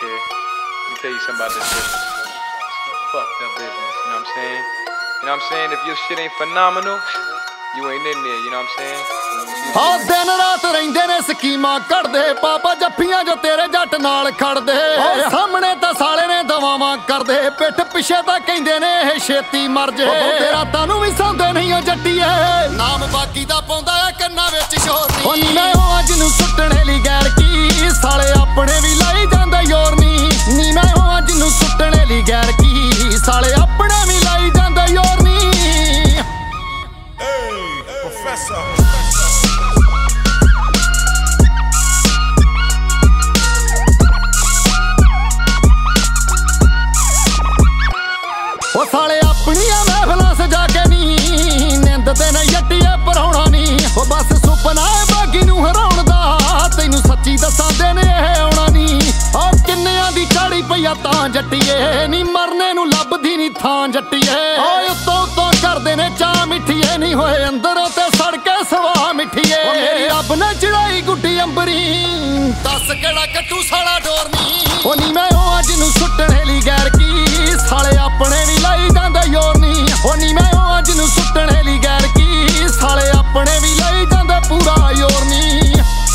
shit. Let me tell you something about this business. It's fucked up business, you know what I'm saying? You know what I'm saying? If your shit ain't phenomenal, you ain't in there, you know what I'm saying? ਹਾਂ ਦਿਨ ਰਾਤ ਰਹਿੰਦੇ ਨੇ ਸਕੀਮਾਂ ਕੱਢਦੇ ਪਾਪਾ ਜੱਫੀਆਂ ਜੋ ਤੇਰੇ ਜੱਟ ਨਾਲ ਖੜਦੇ ਸਾਹਮਣੇ ਤਾਂ ਸਾਲੇ ਨੇ ਦਵਾਵਾਂ ਕਰਦੇ ਪਿੱਠ ਪਿੱਛੇ ਤਾਂ ਕਹਿੰਦੇ ਨੇ ਇਹ ਛੇਤੀ ਮਰ ਜੇ ਤੇਰਾ ਤਾਨੂੰ ਵੀ ਸੌਂਦੇ ਨਹੀਂ ਉਹ ਜੱਟੀਏ ਨਾਮ ਬਾਕੀ ਦਾ ਪਾਉਂਦਾ ਆ ਕੰਨਾਂ ਵਿੱਚ ਸ਼ੋਰ ਨਹੀਂ ਨੀ ਮੈਂ ਉਹ ਅੱਜ ਨੂੰ ਸੁੱਟਣੇ ਲਈ ਗੈਰ ਕੀ ਸਾਲੇ ਆਪਣੇ ਵੀ ਲਾਈ ਜਾਂਦੇ ਯੋਰ ਨੀ ਮੈਂ ਉਹ ਅੱਜ ਨੂੰ ਸੁੱਟਣੇ ਲਈ ਗੈਰ ਕੀ ਸਾਲੇ ਆਪਣੇ ਵੀ ਲਾਈ ਜਾਂਦੇ ਯੋਰ ਨੀ Professor. ਉਹ ਸਾਲੇ ਆਪਣੀਆਂ ਮਹਿਫਲਾਂ ਸਜਾ ਕੇ ਨੀ ਨਿੰਦਦੇ ਨੇ ਜੱਟੀਏ ਪਰਾਉਣਾ ਨੀ ਉਹ ਬਸ ਸੁਪਨਾ ਏ ਬਾਗੀ ਨੂੰ ਹਰਾਉਣ ਦਾ ਤੈਨੂੰ ਸੱਚੀ ਦੱਸਾਂਦੇ ਨੇ ਇਹ ਆਉਣਾ ਨੀ ਉਹ ਕਿੰਨਿਆਂ ਦੀ ਚਾੜੀ ਪਈਆ ਤਾਂ ਜੱਟੀਏ ਨੀ ਮਰਨੇ ਨੂੰ ਲੱਭਦੀ ਨੀ ਥਾਂ ਜੱਟੀਏ ਓਏ ਉੱਤੋਂ ਕਰਦੇ ਨੇ ਚਾਹ ਮਿੱਠੀਏ ਨੀ ਹੋਏ ਅੰਦਰੋਂ ਤੇ ਸੜ ਕੇ ਸਵਾ ਮਿੱਠੀਏ ਮੇਰੀ ਰੱਬ ਨੇ ਚੜਾਈ ਗੁੱਡੀ ਅੰਬਰੀ ਦੱਸ ਕਿਹੜਾ ਕੱਟੂ ਸਾਲਾ ਡੋਰ ਨੀ ਉਹ ਨੀ ਮੈਂ ਉਹ ਅੱਜ ਨੂੰ ਸੁੱਟਣੇ ਲਈ ਗੈਰ ਕੀ ਸਾਲੇ ਆਪਣੇ ਵੀ ਲਾਈ ਜਾਂਦੇ ਯੋਰ ਨੀ ਉਹ ਨੀ ਮੈਂ ਉਹ ਅੱਜ ਨੂੰ ਸੁੱਟਣੇ ਲਈ ਗੈਰ ਕੀ ਸਾਲੇ ਆਪਣੇ ਵੀ ਲਾਈ ਜਾਂਦੇ ਪੂਰਾ ਯੋਰ ਨੀ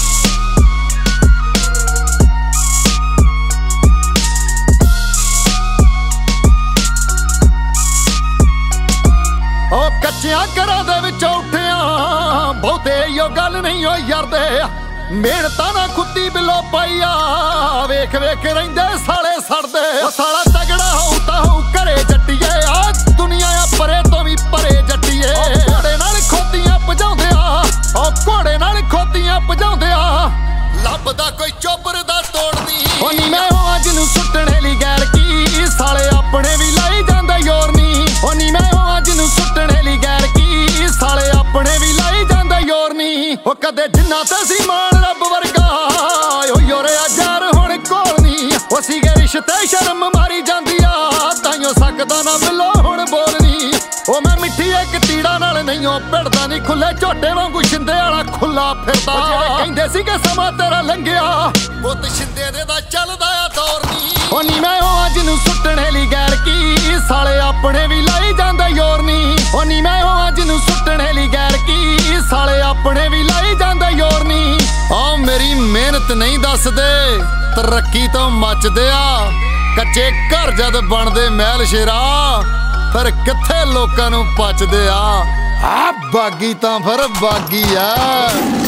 ਉਹ ਕੱਚਿਆਂ ਘਰਾਂ ਦੇ ਵਿੱਚੋਂ ਉੱਠਿਆ ਬਹੁਤੇ ਇਹੋ ਗੱਲ ਨਹੀਂ ਓ ਯਾਰਦੇ ਮਿਹਨਤਾਂ ਨਾ ਖੁੱਦੀ ਬਿਲੋ ਪਾਈਆ ਵੇਖ ਵੇਖ ਰਹਿੰਦੇ ਸਾਲੇ ਸੜਦੇ ਉਹ ਸਾਲਾ ਤਗੜਾ ਹੋਊ ਤਾਂ ਹੋਊ ਘਰੇ ਜੱਟੀਏ ਆ ਦੁਨੀਆ ਆ ਪਰੇ ਤੋਂ ਵੀ ਪਰੇ ਜੱਟੀਏ ਘੋੜੇ ਨਾਲ ਖੋਤੀਆਂ ਭਜਾਉਂਦੇ ਆ ਉਹ ਘੋੜੇ ਨਾਲ ਖੋਤੀਆਂ ਭਜਾਉਂਦੇ ਆ ਲੱਭਦਾ ਕੋਈ ਚੋਬਰ ਦਾ ਤੋੜਦੀ ਉਹ ਨੀ ਮੈਂ ਉਹ ਅੱਜ ਨੂੰ ਸੁੱਟਣੇ ਲਈ ਗੈਰ ਕੀ ਸਾਲੇ ਆਪਣੇ ਵੀ ਲਾਈ ਜਾਂਦੇ ਯੋਰ ਨੀ ਉਹ ਨੀ ਮੈਂ ਉਹ ਅੱਜ ਨੂੰ ਸੁੱਟਣੇ ਲਈ ਗੈਰ ਕੀ ਸਾਲੇ ਆਪਣੇ ਵੀ ਲਾਈ ਜਾਂਦੇ ਯੋਰ ਨੀ ਉਹ ਕਦੇ ਜਿੰਨਾ ਤੇ ਸੀ ਮਾਣ ਰੱਬ ਵਰਗਾ ਓ ਯੋਰਿਆ ਯਾਰ ਹੁਣ ਕੋਲ ਨੀ ਉਹ ਸੀਗੇ ਰਿਸ਼ਤੇ ਸ਼ਰਮ ਮਾਰੀ ਜਾਂਦੀ ਆ ਤਾਈਓ ਸਕਦਾ ਨਾ ਮਿਲੋ ਹੁਣ ਬੋਲਣੀ ਉਹ ਮੈਂ ਮਿੱਠੀ ਇੱਕ ਤੀੜਾ ਨਾਲ ਨਹੀਂ ਉਹ ਭਿੜਦਾ ਨਹੀਂ ਖੁੱਲੇ ਝੋਟੇ ਵਾਂਗੂ ਛਿੰਦੇ ਵਾਲਾ ਖੁੱਲਾ ਫਿਰਦਾ ਕਹਿੰਦੇ ਸੀਗੇ ਸਮਾਂ ਤੇਰਾ ਲੰਘਿਆ ਪੁੱਤ ਛਿੰਦੇ ਦੇ ਦਾ ਚੱਲਦਾ ਆ ਦੌਰ ਨੀ ਉਹ ਨੀ ਮੈਂ ਉਹ ਅੱਜ ਨੂੰ ਸੁੱਟਣੇ ਲਈ ਗੈਰ ਕੀ ਸਾਲੇ ਆਪਣੇ ਵੀ ਲਾਈ ਜਾਂਦੇ ਯੋਰ ਨੀ ਉਹ ਨੀ ਮੈਂ ਉਹ ਅੱਜ ਨੂੰ ਸੁੱਟਣੇ ਲਈ ਗੈਰ ਕੀ ਸਾਲੇ ਆਪਣੇ ਵੀ ਲਾਈ ਜਾਂਦੇ ਯੋਰ ਨੀ ਆ ਮੇਰੀ ਮਿਹਨਤ ਨਹੀਂ ਦੱਸਦੇ ਤਰੱਕੀ ਤੋਂ ਮੱਚਦੇ ਆ ਕੱਚੇ ਘਰ ਜਦ ਬਣਦੇ ਮਹਿਲ ਸ਼ੇਰਾ ਫਿਰ ਕਿੱਥੇ ਲੋਕਾਂ ਨੂੰ ਪਚਦੇ ਆ ਬਾਗੀ ਤਾਂ ਫਿਰ ਬਾਗੀ ਆ